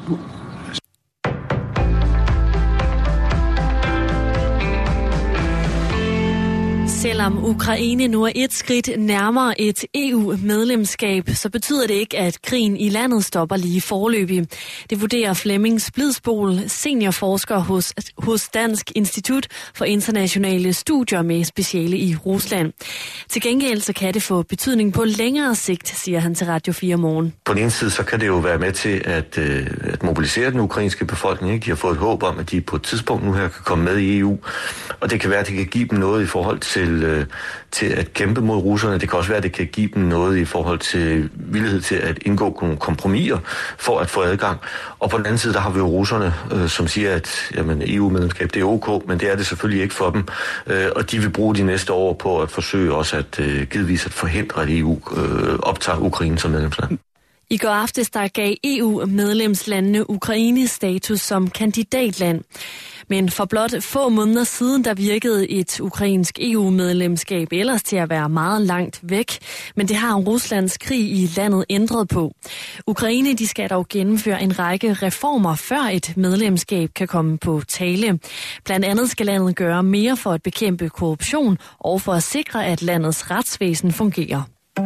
Selvom Ukraine nu er et skridt nærmere et EU-medlemskab, så betyder det ikke, at krigen i landet stopper lige foreløbig. Det vurderer Flemming Splidsbol, seniorforsker hos Dansk Institut for Internationale Studier med speciale i Rusland. Til gengæld så kan det få betydning på længere sigt, siger han til Radio 4 Morgen. På den ene side så kan det jo være med til at mobilisere den ukrainske befolkning. Ikke? De har fået et håb om, at de på et tidspunkt nu her kan komme med i EU. Og det kan være, at det kan give dem noget i forhold til at kæmpe mod russerne. Det kan også være, at det kan give dem noget i forhold til villighed til at indgå nogle kompromiser for at få adgang. Og på den anden side, der har vi jo russerne, som siger, at jamen, EU-medlemskab det er ok, men det er det selvfølgelig ikke for dem. Og de vil bruge de næste år på at forsøge også at givetvis at forhindre, at EU optager Ukraine som medlemsland. I går aftes der gav EU-medlemslandene Ukraine status som kandidatland. Men for blot få måneder siden, der virkede et ukrainsk EU-medlemskab ellers til at være meget langt væk. Men det har Ruslands krig i landet ændret på. Ukraine de skal dog gennemføre en række reformer, før et medlemskab kan komme på tale. Blandt andet skal landet gøre mere for at bekæmpe korruption og for at sikre, at landets retsvæsen fungerer.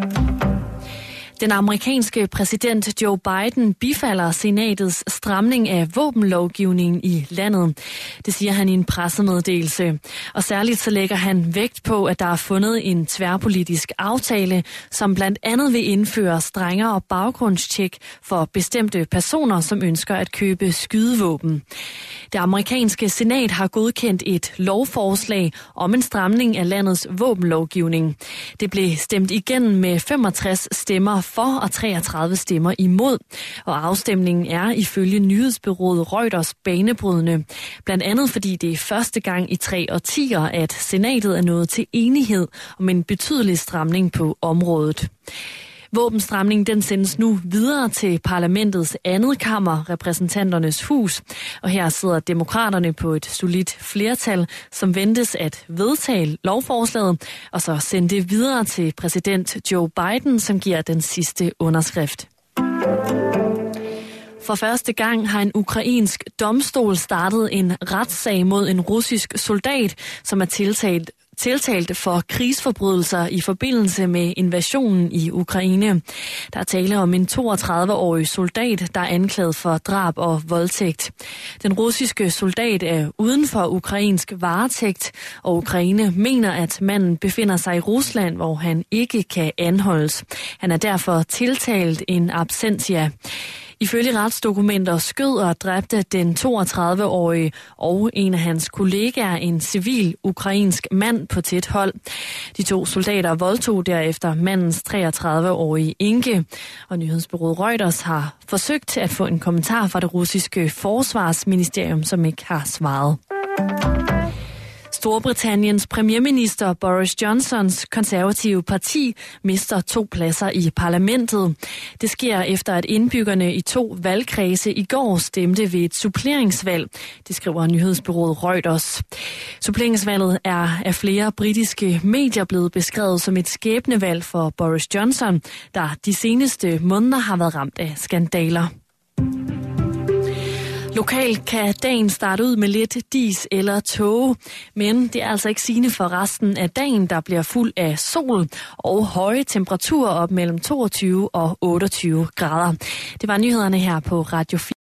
Den amerikanske præsident Joe Biden bifalder senatets stramning af våbenlovgivningen i landet. Det siger han i en pressemeddelelse. Og særligt så lægger han vægt på, at der er fundet en tværpolitisk aftale, som blandt andet vil indføre strengere baggrundstjek for bestemte personer, som ønsker at købe skydevåben. Det amerikanske senat har godkendt et lovforslag om en stramning af landets våbenlovgivning. Det blev stemt igennem med 65 stemmer for og 33 stemmer imod. Og afstemningen er ifølge nyhedsbureauet Reuters banebrydende. Blandt andet fordi det er første gang i 3 årtier, at senatet er nået til enighed om en betydelig stramning på området. Våbenstramningen den sendes nu videre til parlamentets andet kammer, repræsentanternes hus. Og her sidder demokraterne på et solidt flertal, som ventes at vedtage lovforslaget, og så sende det videre til præsident Joe Biden, som giver den sidste underskrift. For første gang har en ukrainsk domstol startet en retssag mod en russisk soldat, som er tiltalt for krigsforbrydelser i forbindelse med invasionen i Ukraine. Der er tale om en 32-årig soldat, der er anklaget for drab og voldtægt. Den russiske soldat er uden for ukrainsk varetægt, og Ukraine mener, at manden befinder sig i Rusland, hvor han ikke kan anholdes. Han er derfor tiltalt in absentia. Ifølge retsdokumenter skød og dræbte den 32-årige og en af hans kollegaer en civil ukrainsk mand på tæt hold. De 2 soldater voldtog derefter mandens 33-årige enke, og nyhedsbureauet Reuters har forsøgt at få en kommentar fra det russiske forsvarsministerium, som ikke har svaret. Storbritanniens premierminister Boris Johnsons konservative parti mister 2 pladser i parlamentet. Det sker efter, at indbyggerne i 2 valgkredse i går stemte ved et suppleringsvalg. Det skriver nyhedsbureauet Reuters. Suppleringsvalget er af flere britiske medier blevet beskrevet som et skæbnevalg for Boris Johnson, der de seneste måneder har været ramt af skandaler. Lokalt kan dagen starte ud med lidt dis eller tåge, men det er altså ikke sigende for resten af dagen, der bliver fuld af sol og høje temperaturer op mellem 22 og 28 grader. Det var nyhederne her på Radio 4.